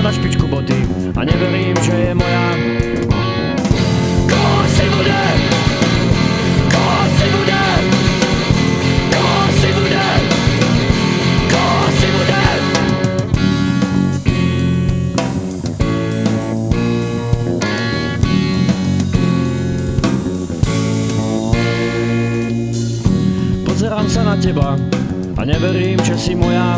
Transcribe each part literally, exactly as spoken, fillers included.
na špičku boty a neverím, že je moja. Koho si bude? Koho si bude? Koho si bude? Koho si bude? Pozerám sa na teba a neverím, že si moja.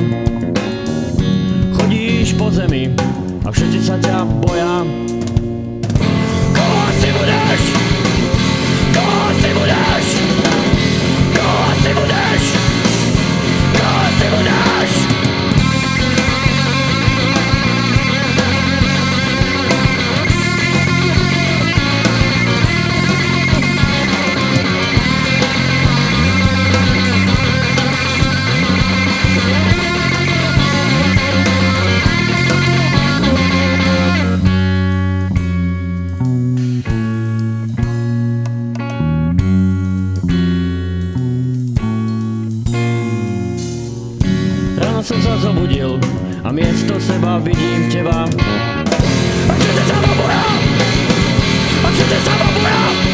Chodíš po zemi a všetci sa ťa boja. Koho si budeš? Koho si budeš? Koho si budeš? Koho si budeš? Ráno som sa zobudil a miesto seba vidím teba. A všetci sa ma boja! A všetci sa ma boja!